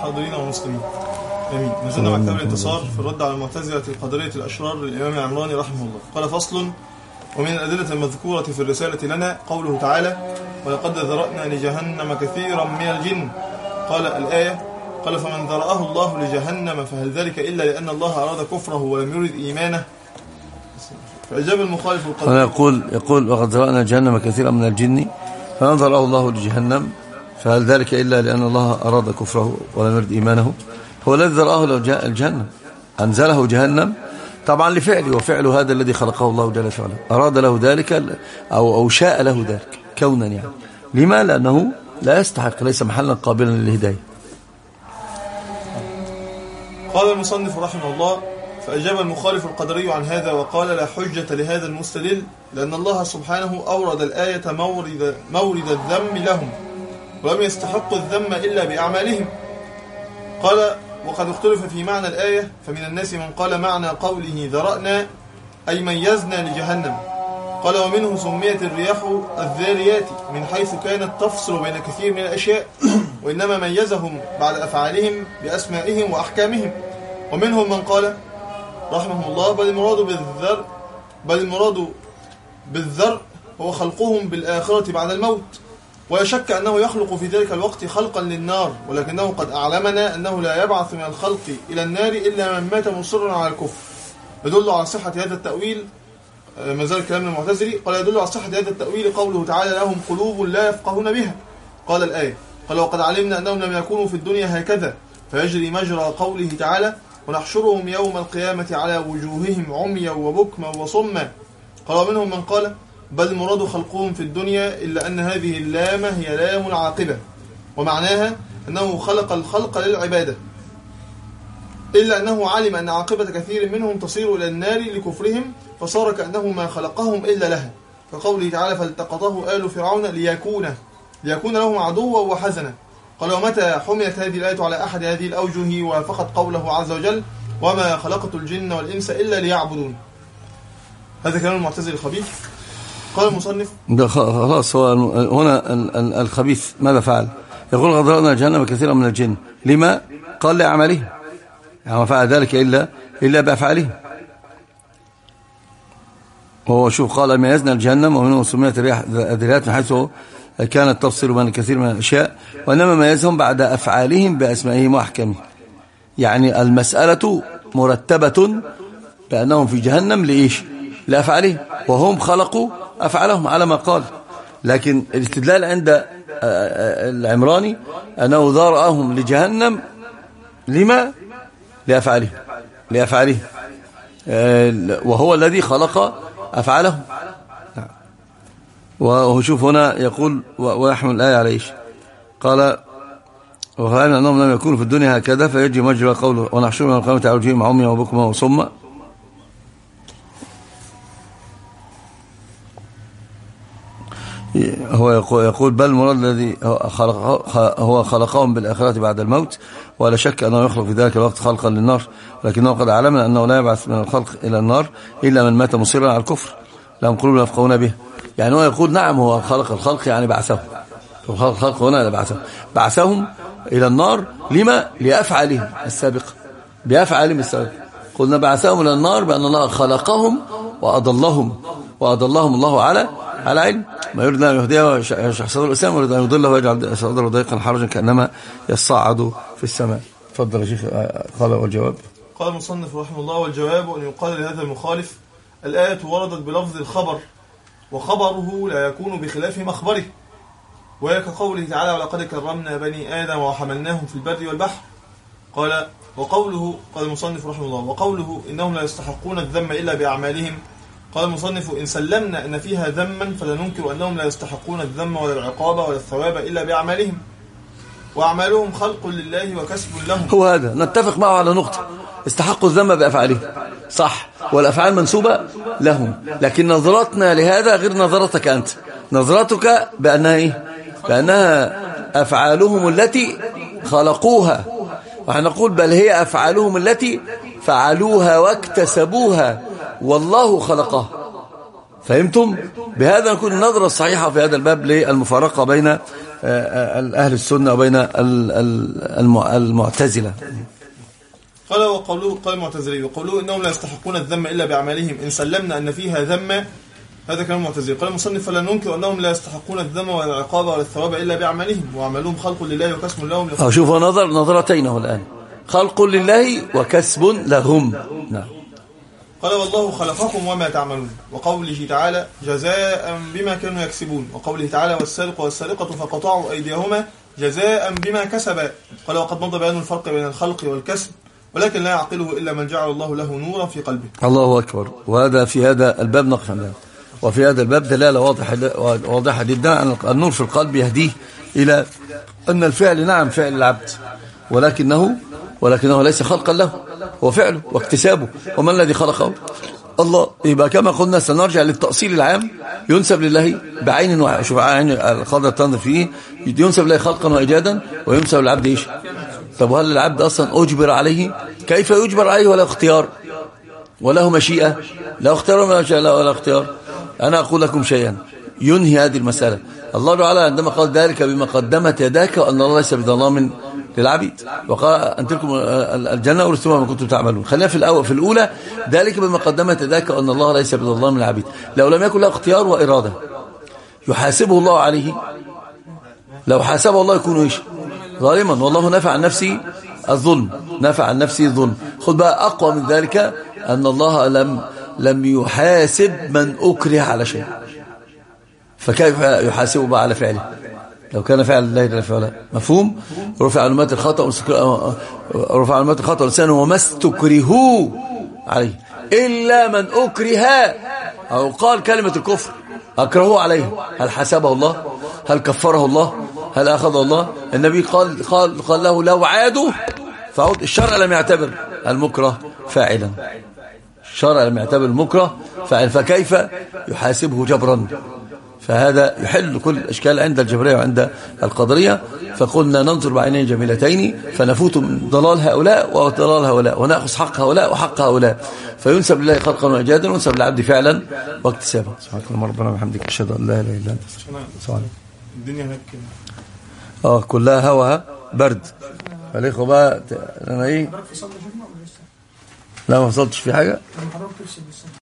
الحاضرين والمسلمين. امين. نزلنا مع كتاب الانتصار في الرد على المعتزلة القدرية الاشرار للامام العمراني رحمه الله. قال فصل: ومن الأدلة المذكورة في الرسالة لنا قوله تعالى: ولقد ذرأنا لجهنم كثيرا من الجن. قال الآية: قال فمن ذرأه الله لجهنم فهل ذلك إلا لأن الله أراد كفره ولم يرد إيمانه. فأجاب المخالف القدري يقول وقد ذرأنا جهنم كثيرا من الجن فمن ذرأه الله لجهنم فهل ذلك إلا لأن الله أراد كفره ولم يرد إيمانه. هو الذي ذرأه الجهنم، أنزله جهنم طبعا لفعله، وفعله هذا الذي خلقه الله جل وعلا، أراد له ذلك أو شاء له ذلك كونا يعني. لما؟ لأنه لا يستحق، ليس محلا قابلا للهداية. قال المصنف رحمه الله: فأجاب المخالف القدري عن هذا وقال: لا حجة لهذا المستدل، لأن الله سبحانه أورد الآية مورد الذم لهم، ولم يستحقوا الذم إلا بأعمالهم. قال: وقد اختلف في معنى الآية، فمن الناس من قال معنى قوله ذرأنا أي ميزنا لجهنم. قال: ومنه سميت الرياح الذاريات من حيث كانت تفصل بين كثير من الأشياء، وإنما ميزهم بعد أفعالهم بأسمائهم وأحكامهم. ومنهم من قال رحمه الله: بل المراد بالذر هو خلقهم بالآخرة بعد الموت. ولا شك أنه يخلق في ذلك الوقت خلقا للنار، ولكنه قد أعلمنا أنه لا يبعث من الخلق إلى النار إلا من مات مصرا على الكفر. يدل على صحة هذا التأويل، ما زال كلام المعتزلي، قال: يدل على صحة هذا التأويل قوله تعالى: لهم قلوب لا يفقهون بها. قال الآية: قال: وقد علمنا أنهم لم يكونوا في الدنيا هكذا، فيجري مجرى قوله تعالى: ونحشرهم يوم القيامة على وجوههم عميا وبكما وصما. قال: ومنهم من قال: بل المراد خلقهم في الدنيا، إلا أن هذه اللام هي لام العاقبة، ومعناها أنه خلق الخلق للعبادة، إلا أنه علم أن عاقبة كثير منهم تصير إلى النار لكفرهم، فصار كأنه ما خلقهم إلا لها، كقوله تعالى: فالتقطه آل فرعون ليكون لهم عدوا وحزنا. قال: ومتى حملت هذه الآية على أحد هذه الأوجه وفقط قوله عز وجل: وما خلقت الجن والإنس إلا ليعبدون. هذا كلام المعتزلي الخبيث. قال المصنف: خلاص، هو هنا الخبيث ماذا فعل؟ يقول: قد ذرأنا جهنم كثيرا من الجن. لما؟ قال: لأعماله، يعني ما فعل ذلك إلا بأفعاله. وهو شوف قال: ميزنا الجهنم ومنه سميت الرياح الذاريات من حيث كانت تفصل بين كثير من الأشياء، وإنما ميزهم بعد أفعالهم بأسمائهم وأحكامهم. يعني المسألة مرتبة بأنهم في جهنم لإيش؟ لأفعالهم، وهم خلقوا أفعالهم على ما قال. لكن الاستدلال عند العمراني أنه ذرأهم لجهنم. لما؟ لأفعالهم، وهو الذي خلق أفعالهم. وشوف هنا يقول: ويحمل الآية على إيش؟ قال: وفعلنا أنهم لم يكونوا في الدنيا هكذا، فيجي مجرى قوله: ونحشرهم يوم القيامة على وجوههم عميا وبكما وصما. هو يقول: بل المراد الذي هو خلقهم بالآخرة بعد الموت، ولا شك أنه يخلق في ذلك الوقت خلقا للنار، لكنه قد علمنا أنه لا يبعث من الخلق إلى النار إلا من مات مصيرا على الكفر، لهم قلوب لا يفقهون به. يعني هو يقول: نعم، هو خلق الخلق يعني بعثهم، الخلق هنا بعثهم إلى النار. لما؟ لأفعالهم السابقة، بأفعالهم السابقة. قلنا بعثهم إلى النار بأن الله خلقهم وأضلهم الله على علم. ما يريد أن يهديه ويشرح صدر الإسلام، ويريد أن يضله ويجعل صدره ضيقا حرجا كأنما يصعد في السماء. تفضل يا شيخ. قال: والجواب. قال المصنف رحمه الله: والجواب أن يقال لهذا المخالف: الآية وردت بلفظ الخبر، وخبره لا يكون بخلاف مخبره، وهي كقوله تعالى: ولقد كرمنا بني آدم وحملناهم في البر والبحر. قال: وقوله، قال المصنف رحمه الله: وقوله إنهم لا يستحقون الذم إلا بأعمالهم. قال المصنف: إن سلمنا أن فيها ذما فلا ننكر أنهم لا يستحقون الذم ولا العقاب ولا الثواب إلا بأعمالهم، وأعمالهم خلق لله وكسب لهم. هو هذا نتفق معه على نقطة: استحقوا الذم بأفعالهم، صح، والأفعال منسوبة لهم، لكن نظرتنا لهذا غير نظرتك أنت. نظرتك بأنها إيه؟ بأنها أفعالهم التي خلقوها، وهنقول: بل هي أفعالهم التي فعلوها واكتسبوها والله خلقها. فهمتم؟ بهذا نكون النظرة الصحيحة في هذا الباب للمفارقة بين أهل السنة وبين المعتزلة. قال وقوله قال المعتزلي وقوله إنهم لا يستحقون الذم إلا بأعمالهم إن سلمنا أن فيها ذم، هذا كلام المعتزلي. قال المصنف فلا ننكر أنهم لا يستحقون الذم ولا العقاب ولا الثواب إلا بأعمالهم وعملهم خلق لله وكسب لهم. شوفوا نظرتين الآن، خلق لله وكسب لهم. نعم. قال والله خلقكم وما تعملون، وقوله تعالى جزاء بما كانوا يكسبون، وقوله تعالى والسارق والسارقة فقطعوا أيديهما جزاء بما كسبا. قال وقد مضى بيان الفرق بين الخلق والكسب ولكن لا يعقله إلا من جعل الله له نورا في قلبه. الله أكبر. وهذا في هذا الباب نقف عنده، وفي هذا الباب دلالة واضحة جدا أن النور في القلب يهديه إلى أن الفعل نعم فعل العبد ولكنه ليس خلقا له، هو فعله واكتسابه. وما الذي خلقه؟ الله. يبقى كما قلنا سنرجع للتأصيل العام ينسب لله بعين شوف عين القدر تنظر فيه، ينسب لله خلقا وإيجادا وينسب للعبد إيش؟ طب وهل العبد أصلا أجبر عليه؟ كيف يجبر عليه ولا اختيار وله مشيئة؟ لا اختيار ولا اختيار. أنا أقول لكم شيئا ينهي هذه المسألة. الله تعالى عندما قال ذلك بما قدمت يداك وأن الله ليس بظلام للعبيد، وقال أن تلكم الجنة ورثتموها ما كنتم تعملون. خلينا في الأولى ذلك بما قدمت يداك وأن الله ليس بظلام للعبيد. لو لم يكن له اختيار وإرادة يحاسبه الله عليه، لو حاسبه الله يكون إيش؟ ظالما. والله نفع عن نفسه الظلم. خذ بقى أقوى من ذلك أن الله لم يحاسب من أكره على شيء، فكيف يحاسبه بقى على فعله؟ لو كان فعل الله لا فعله. مفهوم؟ رفع علامات الخطأ ولسانه وما استكرهوا عليه إلا من أكره، أو قال كلمة الكفر أكرهوا عليه، هل حسبه الله؟ هل كفره الله؟ هل أخذ الله؟ النبي قال له لو عادوا فعود. الشرع لم يعتبر المكره فاعلا، فكيف يحاسبه جبرا؟ فهذا يحل كل الأشكال عند الجبرية وعند القدرية. فقلنا ننظر بعينين جميلتين فنفوت من ضلال هؤلاء وضلال هؤلاء ونأخذ حق هؤلاء وحق هؤلاء، فينسب لله خلقا وإيجادا وينسب للعبد فعلا واكتسابا. سبحانك اللهم ربنا وبحمدك أشهد أن لا إله إلا أنت. الدنيا هناك كلها هوا برد. فليكوا بقى أنا إيه؟ لا ما وصلتش في حاجة.